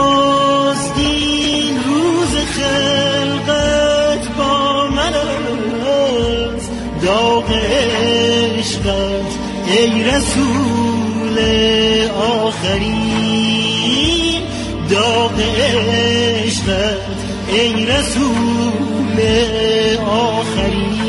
نخستین روز خلقت با من است، داغ عشقت ای رسول آخرین، داغ عشقت ای رسول آخرین.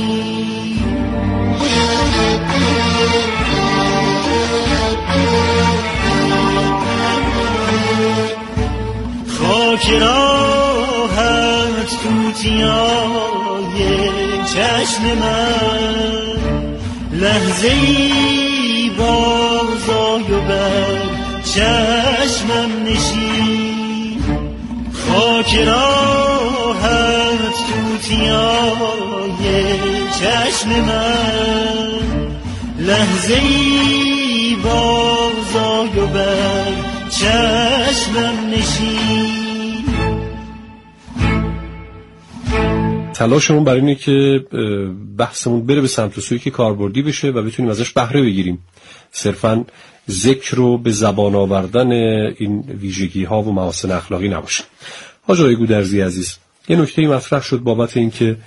خاک راحت توتیای چشم من، لحظه ای بازای و بر چشمم نشین. خاک راحت توتیای چشم من، لحظه ای بازای و بر چشمم نشین. تلاشمون برای اینه که بحثمون بره به سمت و سویی که کاربردی بشه و بتونیم ازش بهره بگیریم. صرفاً ذکر رو به زبان آوردن این ویژگی ها و محاسن اخلاقی نباشه. حاج آقای گودرزی عزیز، یه نکته مطرح شد بابت این که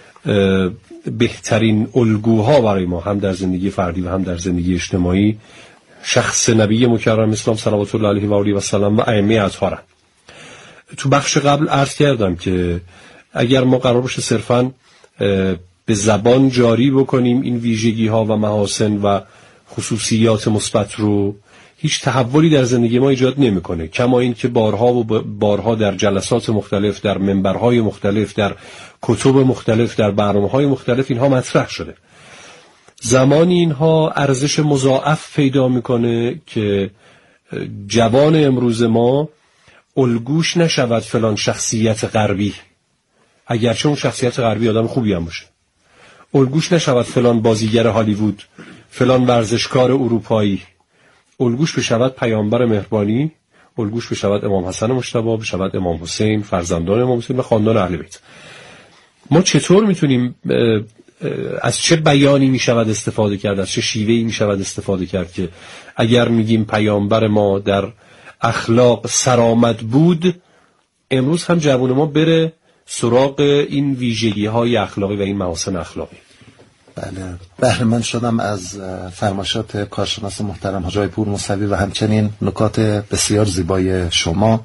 بهترین الگوها برای ما هم در زندگی فردی و هم در زندگی اجتماعی شخص نبی مکرم اسلام صلوات الله علیه و آله و سلم و ائمه اطهارن. تو بخش قبل عرض کردم که اگر ما قرار باشه صرفاً به زبان جاری بکنیم این ویژگی ها و محاسن و خصوصیات مثبت رو، هیچ تحولی در زندگی ما ایجاد نمیکنه. کما این که بارها و بارها در جلسات مختلف، در منبرهای مختلف، در کتب مختلف، در برنامه‌های مختلف اینها مطرح شده. زمانی اینها ارزش مضاعف پیدا میکنه که جوان امروز ما الگوش نشود فلان شخصیت غربی، اگرچه اون شخصیت غربی آدم خوبی هم باشه. الگوش نشود فلان بازیگر هالیوود، فلان ورزشکار اروپایی. الگوش بشود پیامبر مهربانی، الگوش بشود امام حسن مجتبی، بشود امام حسین، فرزندان امام حسین و خاندان اهل بیت. ما چطور میتونیم از چه بیانی میشود استفاده کرد، از چه شیوهی میشود استفاده کرد که اگر میگیم پیامبر ما در اخلاق سرآمد بود، امروز هم جوان ما بره سراغ این ویژگی های اخلاقی و این محاسن اخلاقی؟ بله، بهره‌مند شدم از فرمایشات کارشناس محترم حاج آقای پور موسوی و همچنین نکات بسیار زیبای شما.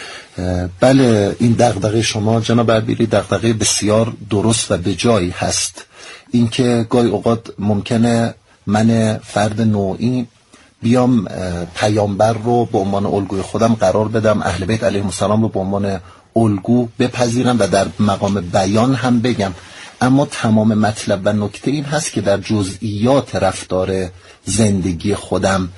بله، این دغدغه شما جناب اربیلی دغدغه بسیار درست و به جایی هست. اینکه گاهی اوقات ممکنه من فرد نوعی بیام پیامبر رو به عنوان الگوی خودم قرار بدم، اهل بیت علیهم السلام رو به عنوان الگو بپذیرم و در مقام بیان هم بگم، اما تمام مطلب و نکته این هست که در جزئیات رفتار زندگی خودم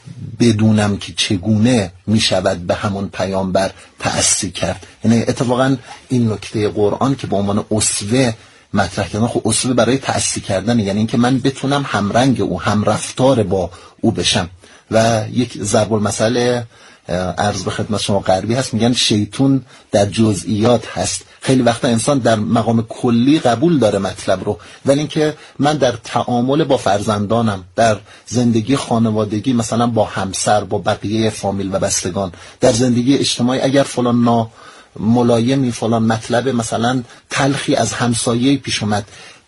بدونم که چگونه می شود به همون پیامبر تأسی کرد. یعنی اتفاقا این نکته قرآن که به عنوان اسوه مطرح کردن، خب اسوه برای تأسی کردن، یعنی اینکه من بتونم همرنگ او، هم رفتار با او بشم. و یک ضرب المثل عرض به خدمت شما غربی هست، میگن شیطون در جزئیات هست. خیلی وقتا انسان در مقام کلی قبول داره مطلب رو، ولی اینکه من در تعامل با فرزندانم، در زندگی خانوادگی، مثلا با همسر، با بقیه فامیل و بستگان، در زندگی اجتماعی، اگر فلان ملایمی، فلان مطلب مثلا تلخی از همسایه پیش اومد،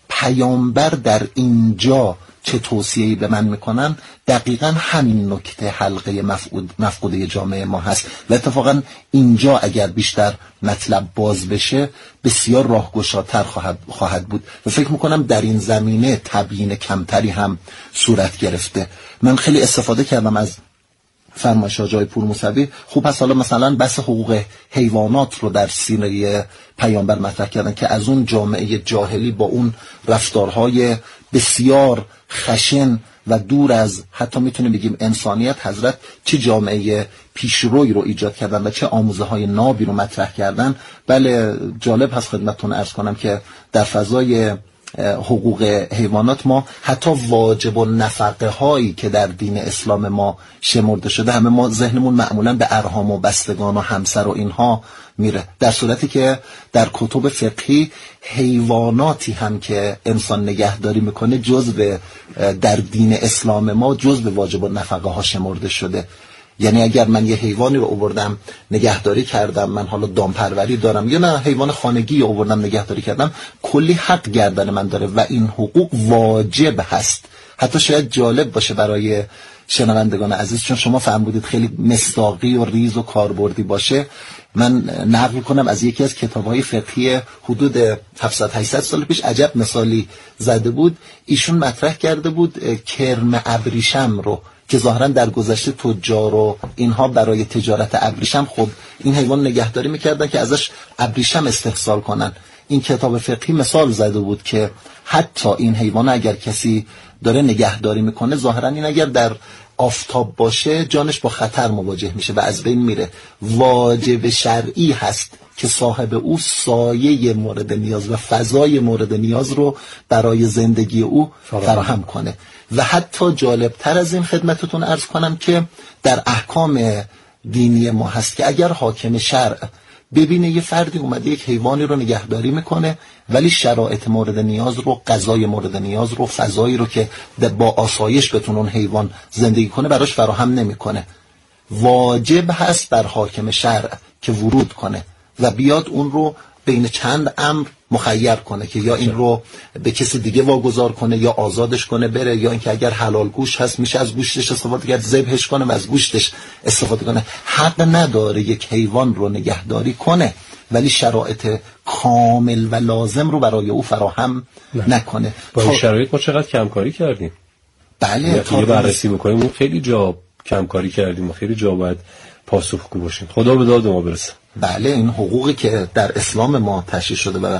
پیامبر در اینجا چه توصیه‌ای به من میکنن، دقیقاً همین نکته حلقه مفقوده جامعه ما هست. و اتفاقاً اینجا اگر بیشتر مطلب باز بشه بسیار راهگشاتر خواهد بود و فکر میکنم در این زمینه تبیین کمتری هم صورت گرفته. من خیلی استفاده کردم از فرمایش حاج آقای پور موسوی. خوب هست حالا مثلا بحث حقوق حیوانات رو در سینه پیامبر مطرح کردن که از اون جامعه جاهلی با اون رفتارهای بسیار خشن و دور از حتی میتونیم بگیم انسانیت، حضرت چه جامعه پیشروی رو ایجاد کردن و چه آموزه های نابی رو مطرح کردن. بله، جالب هست خدمتتون عرض کنم که در فضای حقوق حیوانات ما حتی واجب النفقه هایی که در دین اسلام ما شمرده شده، همه ما ذهنمون معمولا به ارحام و بستگان و همسر و اینها میره، در صورتی که در کتب فقهی حیواناتی هم که انسان نگهداری میکنه جزء در دین اسلام ما جزء واجب النفقه ها شمرده شده. یعنی اگر من یه حیوانی رو آوردم نگهداری کردم، من حالا دامپروری دارم یا نه حیوان خانگی رو آوردم نگهداری کردم، کلی حق گردن من داره و این حقوق واجب هست. حتی شاید جالب باشه برای شنوندگان عزیز، چون شما فرمودید خیلی مصداقی و ریز و کاربردی باشه، من نقل کنم از یکی از کتاب‌های فقهی حدود 700-800 سال پیش. عجب مثالی زده بود. ایشون مطرح کرده بود کرم ابریشم رو که ظاهرا در گذشته تجار و اینها برای تجارت ابریشم خب این حیوان نگهداری میکردن که ازش ابریشم استحصال کنن. این کتاب فقهی مثال زده بود که حتی این حیوان اگر کسی داره نگهداری میکنه، ظاهرا این اگر در آفتاب باشه جانش با خطر مواجه میشه و از بین میره. واجب شرعی هست که صاحب او سایه مورد نیاز و فضای مورد نیاز رو برای زندگی او فراهم کنه. و حتی جالبتر از این خدمتتون عرض کنم که در احکام دینی ما هست که اگر حاکم شرع ببینه یه فردی اومده یک حیوانی رو نگهداری میکنه ولی شرایط مورد نیاز رو، غذای مورد نیاز رو، فضایی رو که با آسایش بتونه اون حیوان زندگی کنه براش فراهم نمیکنه، واجب هست بر حاکم شرع که ورود کنه و بیاد اون رو بین چند امر مخیر کنه که یا این رو به کسی دیگه واگذار کنه یا آزادش کنه بره، یا اینکه اگر حلال گوشت هست میشه از گوشتش استفاده کرد، ذبحش کنه و از گوشتش استفاده کنه. حق نداره یک حیوان رو نگهداری کنه ولی شرایط کامل و لازم رو برای او فراهم نکنه. با این شرایط ما چقدر کمکاری کردیم. بله تا بررسی بکنیم اون خیلی جا کمکاری کردیم و خیلی جا باید پاسخگو باشیم. خدا به داد ما برسه. بله این حقوقی که در اسلام ما تشریح شده و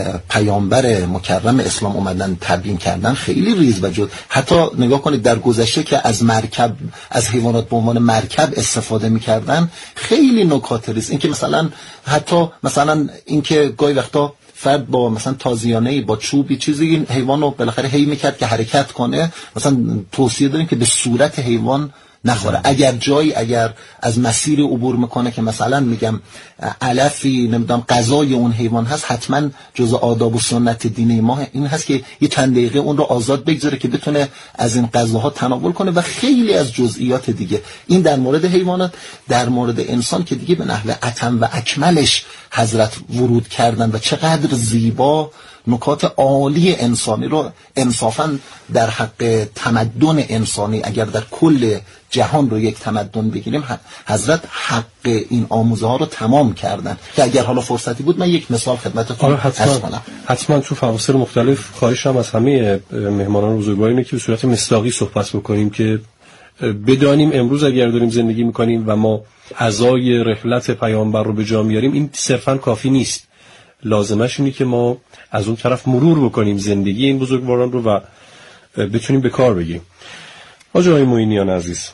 پیامبر مکرم اسلام اومدن تبیین کردن خیلی ریز و جد. حتی نگاه کنید در گذشته که از مرکب، از حیوانات به عنوان مرکب استفاده میکردن، خیلی نکات ریز. این که مثلا حتی مثلا این که گاهی وقتا فرد با مثلا تازیانه‌ای با چوبی چیزی این حیوان رو بالاخره هی میکرد که حرکت کنه، مثلا توصیه داریم که به صورت حیوان نخوره. اگر جایی اگر از مسیر عبور میکنه که مثلا میگم علفی نمیدونم غذای اون حیوان هست، حتما جزء آداب و سنت دینی ما این هست که یه چند دقیقه اون رو آزاد بگذاره که بتونه از این غذاها تناول کنه و خیلی از جزئیات دیگه. این در مورد حیوانات. در مورد انسان که دیگه به نحو اتم و اکملش حضرت ورود کردن و چقدر زیبا نکات عالی انسانی رو انصافاً در حق تمدن انسانی، اگر در کل جهان رو یک تمدن بگیریم، حضرت حق این آموزه ها رو تمام کردن که اگر حالا فرصتی بود من یک مثال خدمتتون عرض کنم. حتما تو فواصل مختلف خواهشم از همه مهمانان بزرگوار اینه که به صورت مصداقی صحبت بکنیم که بدانیم امروز اگر داریم زندگی میکنیم و ما عزای رحلت پیامبر رو به جا میاریم، این صرفاً کافی نیست. لازمش اینه که ما از اون طرف مرور بکنیم زندگی این بزرگواران رو و بتونیم به کار بگیریم. آقای معینیان عزیز،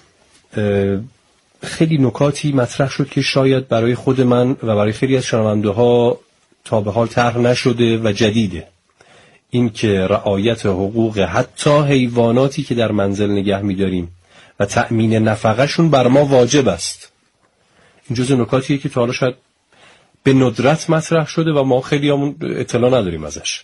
خیلی نکاتی مطرح شد که شاید برای خود من و برای خیلی از شنونده ها تا به حال طرح نشده و جدیده. این که رعایت حقوق حتی حیواناتی که در منزل نگه می‌داریم و تأمین نفقه‌شون بر ما واجب است. این جزء نکاتیه که تا حالا شاید به ندرت مطرح شده و ما خیلی همون اطلاع نداریم ازش.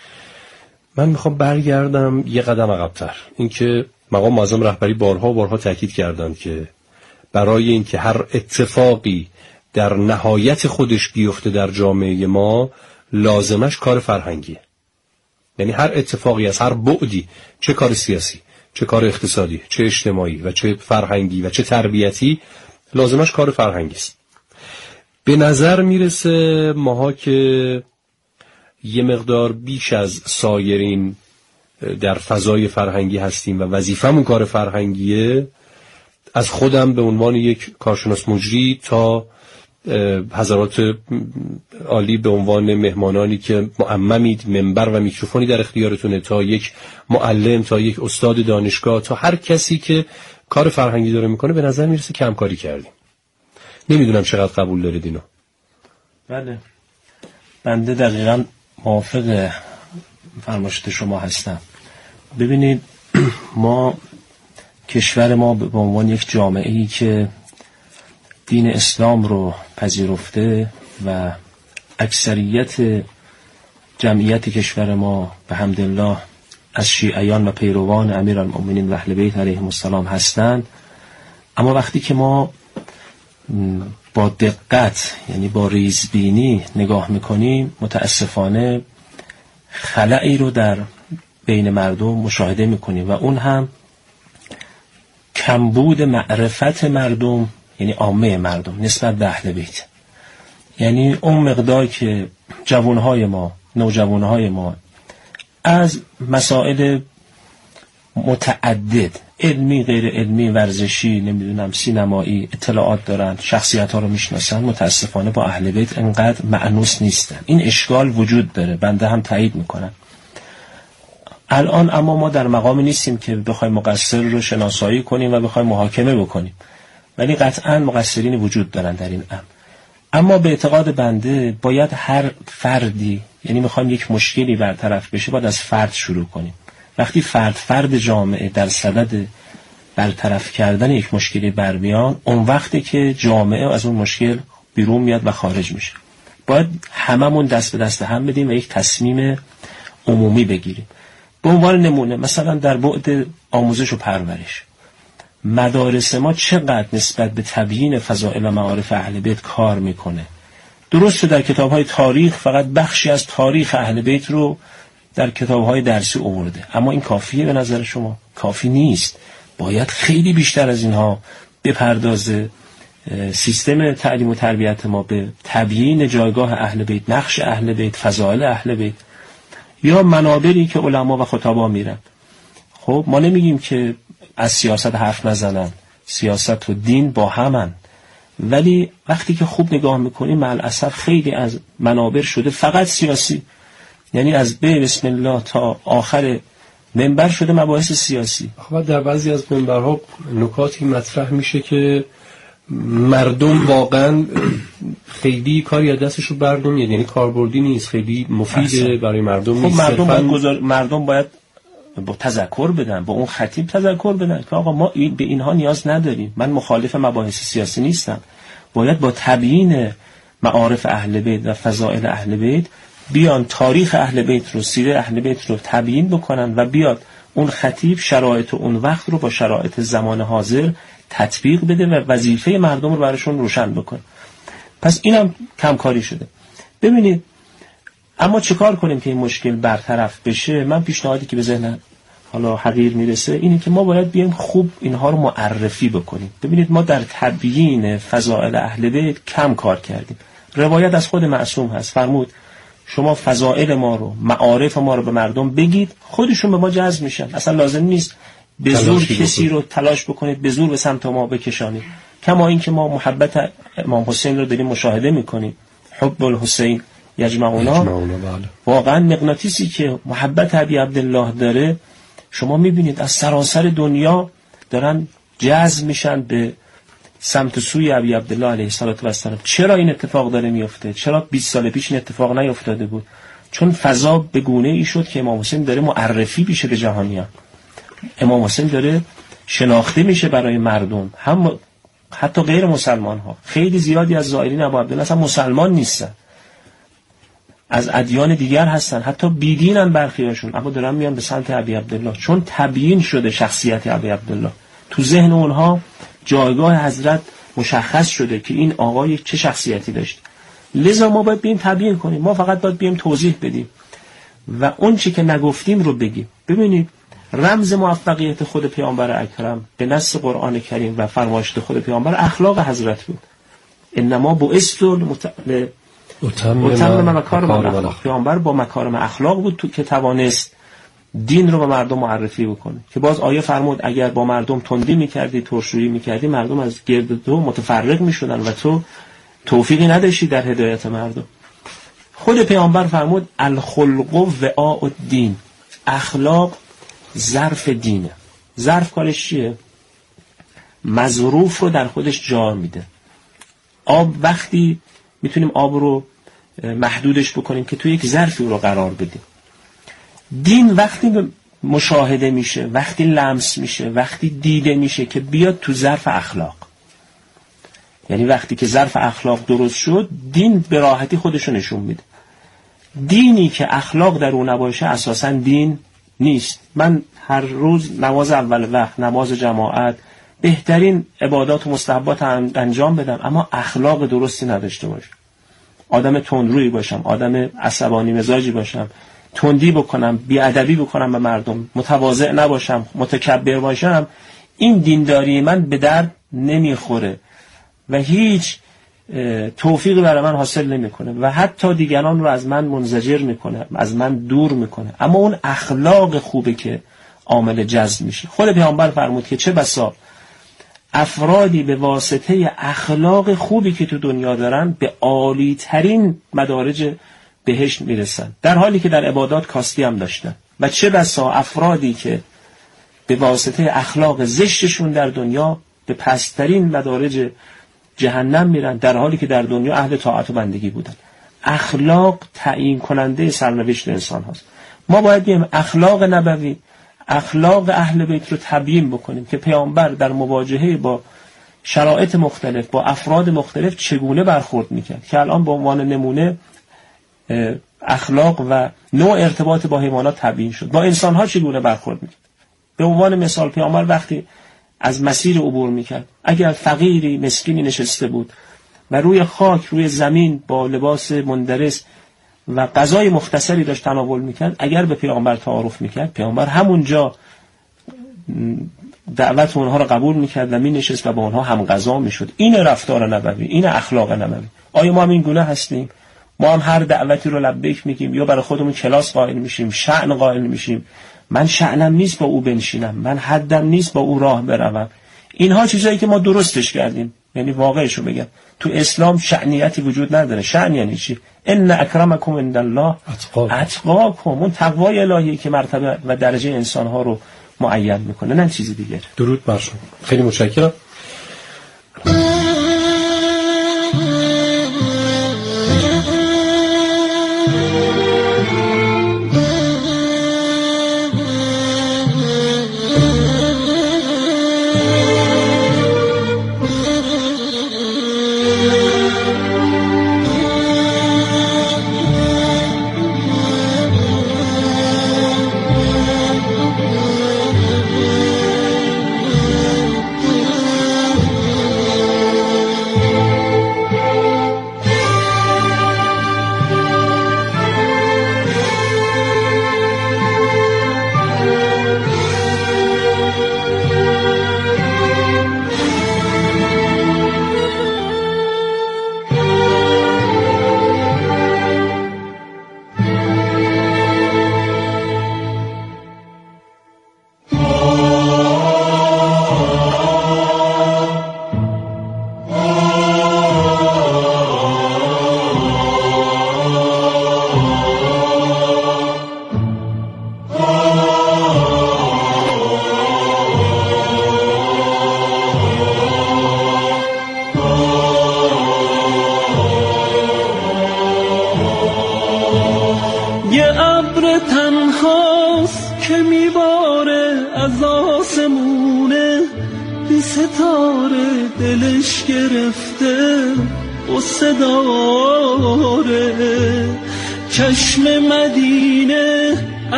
من میخوام برگردم یه قدم عقب‌تر. این که مقام معظم رهبری بارها تاکید کردن که برای اینکه هر اتفاقی در نهایت خودش بیفته در جامعه ما، لازمش کار فرهنگیه. یعنی هر اتفاقی از هر بعدی، چه کار سیاسی، چه کار اقتصادی، چه اجتماعی و چه فرهنگی و چه تربیتی، لازمش کار فرهنگی است. به نظر میرسه ماها که یه مقدار بیش از سایرین در فضای فرهنگی هستیم و وظیفمون کار فرهنگیه. از خودم به عنوان یک کارشناس مجری تا حضرات عالی به عنوان مهمانانی که معممید، منبر و میکروفونی در اختیارتونه، تا یک معلم، تا یک استاد دانشگاه، تا هر کسی که کار فرهنگی داره میکنه، به نظر میرسه کمکاری کردیم. نمیدونم چقدر قبول دارید اینو. بله، بنده دقیقاً موافق فرمایشات شما هستم. ببینید، ما کشور ما به عنوان یک جامعه‌ای که دین اسلام رو پذیرفته و اکثریت جمعیت کشور ما به حمدالله از شیعیان و پیروان امیرالمؤمنین و اهل بیت علیهم السلام هستند، اما وقتی که ما با دقت یعنی با ریزبینی نگاه میکنیم متاسفانه خلایی رو در بین مردم مشاهده میکنیم و اون هم کمبود معرفت مردم یعنی عامه مردم نسبت به اهل بیت. یعنی اون مقدار که جوانهای ما نوجوانهای ما از مسائل متعدد علمی غیر علمی ورزشی نمیدونم سینمایی اطلاعات دارن، شخصیت ها رو میشناسن، متاسفانه با اهل بیت انقدر مأنوس نیستن. این اشکال وجود داره، بنده هم تایید میکنم الان. اما ما در مقامی نیستیم که بخوایم مقصر رو شناسایی کنیم و بخوایم محاکمه بکنیم، ولی قطعا مقصرین وجود دارن در این امر. اما به اعتقاد بنده باید هر فردی، یعنی میخوایم یک مشکلی برطرف بشه باید از فرد شروع کنیم. وقتی فرد جامعه در صدد برطرف کردن یک مشکلی برمیان، اون وقتی که جامعه از اون مشکل بیرون میاد و خارج میشه. باید هممون دست به دست هم بدیم و یک تصمیم عمومی بگیریم. به عنوان نمونه مثلا در بعد آموزش و پرورش، مدارس ما چقدر نسبت به تبیین فضائل و معارف اهل بیت کار میکنه. درسته در کتاب‌های تاریخ فقط بخشی از تاریخ اهل بیت رو در کتاب‌های درسی آورده، اما این کافیه به نظر شما؟ کافی نیست. باید خیلی بیشتر از اینها بپردازه سیستم تعلیم و تربیت ما به تبیین جایگاه اهل بیت، نقش اهل بیت، فضائل اهل بیت. یا منابری که علما و خطبا میرن. خب ما نمیگیم که از سیاست حرف نزنن، سیاست و دین با همن، ولی وقتی که خوب نگاه میکنیم مع الاسف خیلی از منابر شده فقط سیاسی، یعنی از بسم الله تا آخر منبر شده مباحث سیاسی. خب در بعضی از منبرها نکاتی مطرح میشه که مردم واقعا خیلی کاری از دستشو بردون، یعنی کاربردی نیست، خیلی مفیده برای مردم نیست. خب مردم باید با تذکر بدن، با اون خطیب تذکر بدن که آقا ما به اینها نیاز نداریم. من مخالف مباحث سیاسی نیستم، باید با تبیین معارف اهل بیت و فضائل اهل بیت بیان تاریخ اهل بیت رو، سیره اهل بیت رو تبیین بکنن و بیاد اون خطیب شرایط اون وقت رو با شرایط زمان حاضر تطبیق بده و وظیفه مردم رو براشون روشن بکنه. پس اینم کمکاری شده. ببینید اما چه کار کنیم که این مشکل برطرف بشه؟ من پیشنهادی که به ذهن حالا حقیر میرسه اینه که ما باید بیایم خوب اینها رو معرفی بکنیم. ببینید ما در تبیین فضائل اهل بیت کم کار کردیم. روایت از خود معصوم هست، فرمود شما فضائل ما رو، معارف ما رو به مردم بگید، خودشون به ما جذب میشن. اصلا لازم نیست به زور کسی رو تلاش بکنید، به زور به سمت ما بکشانید. کما این که ما محبت امام حسین رو داریم مشاهده میکنیم، حب الحسین یجمعونا، واقعا مغناطیسی که محبت ابی عبدالله داره شما میبینید از سراسر دنیا دارن جذب میشن به سمت سوی ابی عبدالله علیه السلام. چرا این اتفاق داره میفته؟ چرا 20 سال پیش این اتفاق نیفتاده بود؟ چون فضا به گونه ای شد که امام حسین داره معرفی میشه به جهانیان، امام حسین داره شناخته میشه برای مردم، هم حتی غیر مسلمان ها. خیلی زیادی از زائرین ابی عبدالله اصلا مسلمان نیستن، از ادیان دیگر هستن، حتی بیدینن برخیاشون، اما دارن میان به سمت ابی عبدالله، چون تبیین شده شخصیت ابی عبدالله. تو ذهن اونها جایگاه حضرت مشخص شده که این آقای چه شخصیتی داشت. لذا ما باید بیم تبیین کنیم، ما فقط باید بیم توضیح بدیم و اون چی که نگفتیم رو بگیم. ببینید رمز موفقیت خود پیامبر اکرم به نص قرآن کریم و فرمایشات خود پیامبر اخلاق حضرت بود. انما بعثت اتمم مکارم الاخلاق. پیامبر با مکارم اخلاق بود تو که توانست دین رو به مردم معرفی بکنه، که باز آیه فرمود اگر با مردم تندی میکردی، ترشویی میکردی، مردم از گرد تو متفرق میشدن و تو توفیقی نداشتی در هدایت مردم. خود پیامبر فرمود الخلق وعاء الدین، اخلاق ظرف دینه. ظرف کارش چیه؟ مظروف رو در خودش جا میده. آب وقتی میتونیم آب رو محدودش بکنیم که توی یک ظرفی رو قرار بدیم. دین وقتی مشاهده میشه، وقتی لمس میشه، وقتی دیده میشه که بیاد تو ظرف اخلاق. یعنی وقتی که ظرف اخلاق درست شد، دین به راحتی خودشو نشون میده. دینی که اخلاق در اون نباشه اساساً دین نیست. من هر روز نماز اول وقت، نماز جماعت، بهترین عبادات و مستحبات انجام بدم اما اخلاق درستی نداشته باشم، آدم تندرویی باشم، آدم عصبانی مزاجی باشم، تندی بکنم، بیادبی بکنم به مردم، متواضع نباشم، متکبر باشم، این دینداری من به درد نمیخوره و هیچ توفیقی برای من حاصل نمیکنه و حتی دیگران رو از من منزجر میکنه، از من دور میکنه. اما اون اخلاق خوبه که عامل جذب میشه. خود پیامبر فرمود که چه بسا افرادی به واسطه اخلاق خوبی که تو دنیا دارن به عالی ترین مدارج بهشت میرسن، در حالی که در عبادات کاستی هم داشتن. و چه بسا افرادی که به واسطه اخلاق زشتشون در دنیا به پسترین مدارج جهنم میرن، در حالی که در دنیا اهل طاعت و بندگی بودن. اخلاق تعیین کننده سرنوشت انسان هاست. ما باید بیم اخلاق نبوی، اخلاق اهل بیت رو تبیین بکنیم که پیامبر در مواجهه با شرایط مختلف، با افراد مختلف چگونه برخورد میکرد، که الان به عنوان نمونه اخلاق و نوع ارتباط با حیوانات تبیین شد. با انسان ها چگونه برخورد میکرد؟ به عنوان مثال پیامبر وقتی از مسیر عبور میکرد، اگر فقیری مسکینی نشسته بود و روی خاک، روی زمین با لباس مندرس و غذای مختصری داشت تناول میکرد، اگر به پیامبر تعارف میکرد، پیامبر همونجا دعوت اونها رو قبول میکرد و مینشست و با اونها هم غذا میشد. این رفتار نبوی، این اخلاق نبوی. آیا ما هم این گونه هستیم؟ ما هم هر دعوتی رو لبیک میگیم یا برای خودمون کلاس قائل میشیم، شأن قائل میشیم؟ من شأنم نیست با او بنشینم، من حدم نیست با او راه بروم. اینها چیزایی که ما درستش کردیم. یعنی واقعشو بگم، تو اسلام شأنیتی وجود نداره. شأن یعنی چی؟ ان اکرمکم عند الله اتقاکم. اون تقوای الهی که مرتبه و درجه انسانها رو معین میکنه، نه چیزی دیگه. درود بر شما. خیلی متشکرم.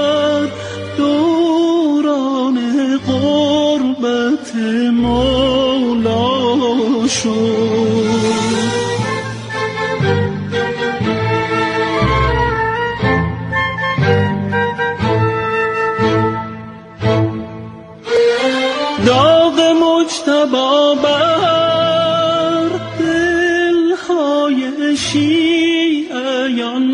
دوران قربت ما شد. داغ مجتبی بر دلهای شیعیان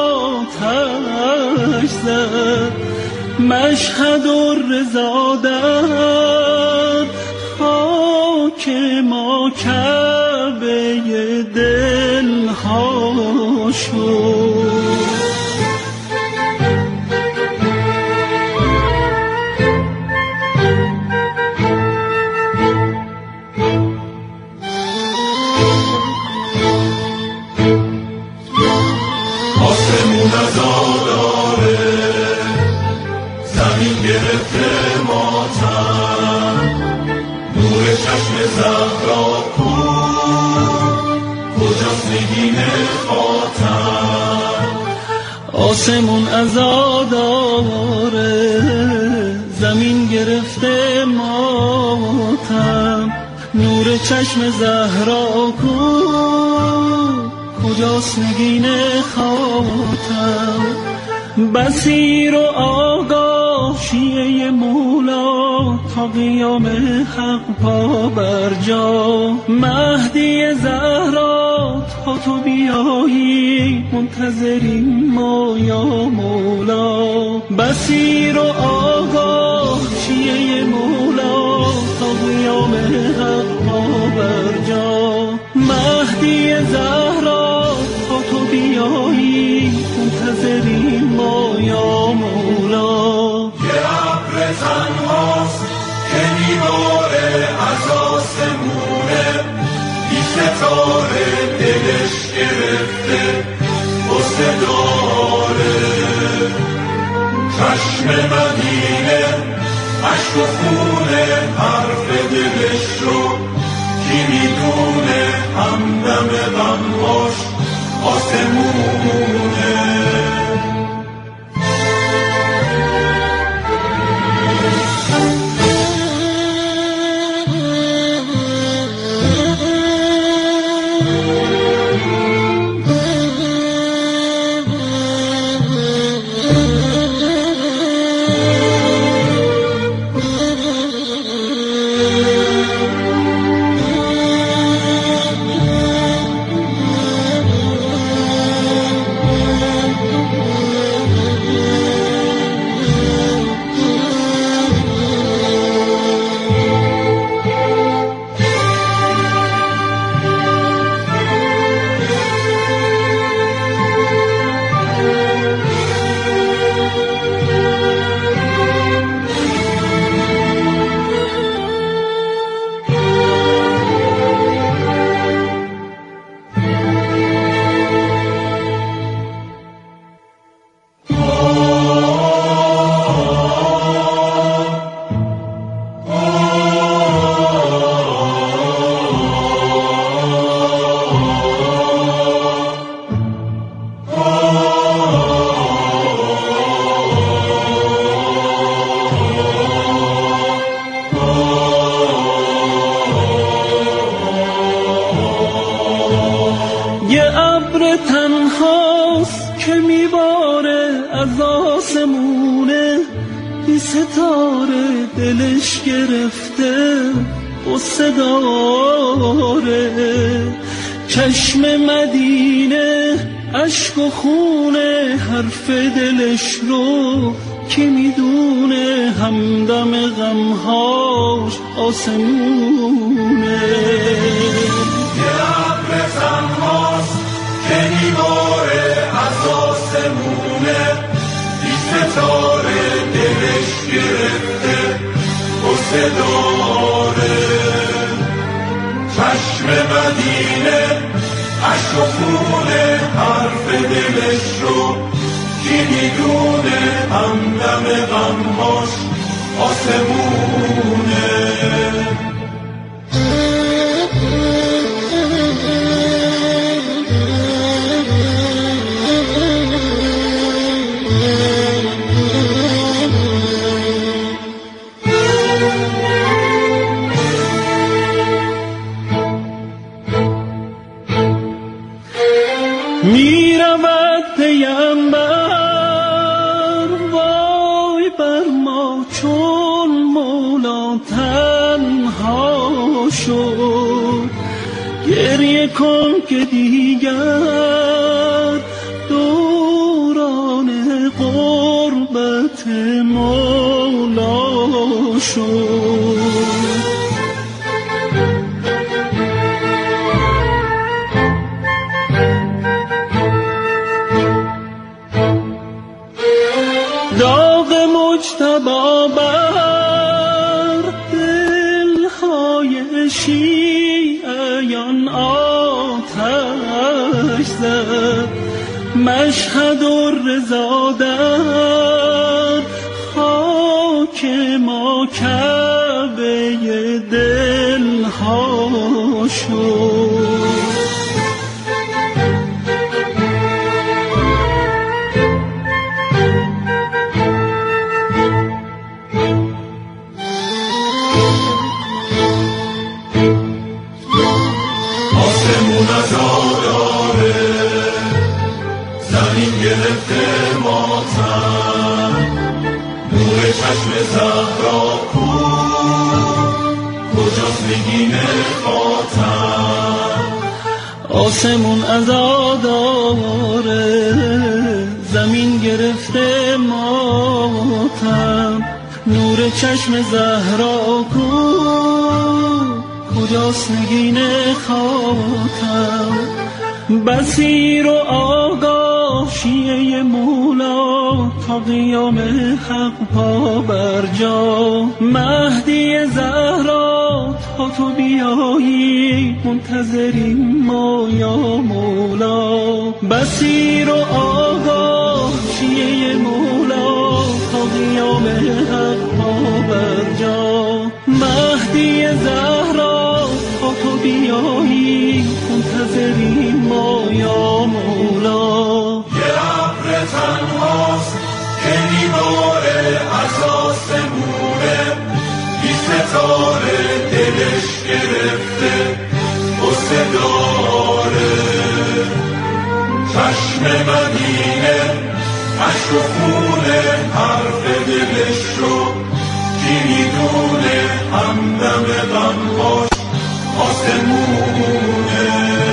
آتش زد، مشهد و رضا در خاک ما کعبه دلها شد. آسمون عزاداره، زمین گرفته ماتم، نور چشم زهرا کو، کجاست نگین خاتم. آسمون عزاداره، زمین گرفته ماتم، نور چشم زهرا کو، کجاست نگین خاتم. بصیر و آگاه شیعه مولا، تا قیام حق پا بر جا. مهدی زهرا تا تو بیایی، منتظریم ما یا مولا. بصیر و آگاه شیعه مولا، تا قیام حق پا بر جا. مهدی زهرا تا تو بیایی، منتظریم ما یا مولا. یه ابر تنهاست که میباره از آسمونه، بی ستاره دلش گرفته غصه داره. چشم مدینه عشق و خونه، حرف دلش رو کی میدونه، همدم غمهاش آسمونه. ستاره دلش گرفته غصه داره. چشم مدینه اشک و خونه، حرف دلش رو کی میدونه، همدم غمهاش آسمونه. یه ابر تنهاست که میباره از آسمونه، بی ستاره دلش گرفته غصه داره. چشم مدینه عشق و خونه، حرف دلش رو کی میدونه، همدم غمهاش آسمونه. می رود پیامبر وای بر ما چون مولا تنها شد گریه کن که دیگر دوران قربت مولا شد داغ مجتبی بر دلهای شیعیان آتش زد مشهد الرضا در خاک ما کعبه دلها شد چشم زهرا کو کجاست نگین خاتم آسمون عزاداره زمین گرفته ماتم نور چشم زهرا کو کجاست نگین خاتم بصیر و آگاه شیعه مولا تا قیام حق پا بر جا مهدی زهرا تا تو بیایی منتظریم ما یا مولا بصیر و آگاه شیعه مولا تا قیام حق پا بر جا مهدی زهرا تا تو بیایی منتظریم ما یا مولا یه ابر تنهاست که دیوار اساسمونه بی ستاره دلش گرفته غصه داره چشم مدینه عشق و خونه حرف دلش رو کی میدونه همدم غمهاش آسمونه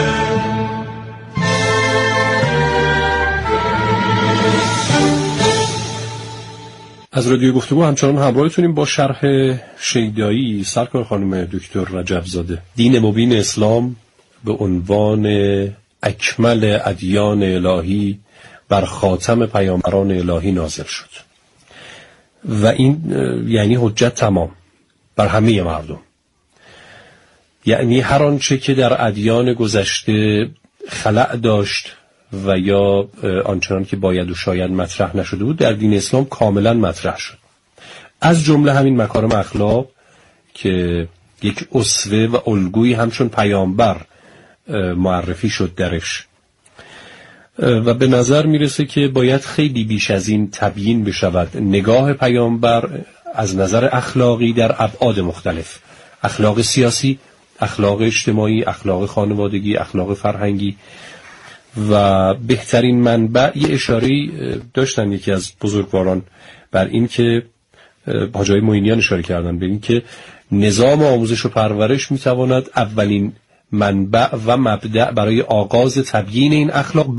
از رادیو گفتگو همچنان همراهتونیم با شرح شیدایی سرکار خانم دکتر رجبزاده. دین مبین اسلام به عنوان اکمل ادیان الهی بر خاتم پیامبران الهی نازل شد و این یعنی حجت تمام بر همه مردم، یعنی هر آنچه که در ادیان گذشته خلأ داشت و یا آنچنان که باید و شاید مطرح نشده بود در دین اسلام کاملا مطرح شد، از جمله همین مکارم اخلاق که یک اسوه و الگویی همچون پیامبر معرفی شد درش و به نظر میرسه که باید خیلی بیش از این تبیین بشود نگاه پیامبر از نظر اخلاقی در ابعاد مختلف، اخلاق سیاسی، اخلاق اجتماعی، اخلاق خانوادگی، اخلاق فرهنگی و بهترین منبع یه اشاره‌ای داشتن یکی از بزرگواران بر این که حاجی معینیان اشاره کردن به این که نظام آموزش و پرورش میتواند اولین منبع و مبدأ برای آغاز تبیین این اخلاق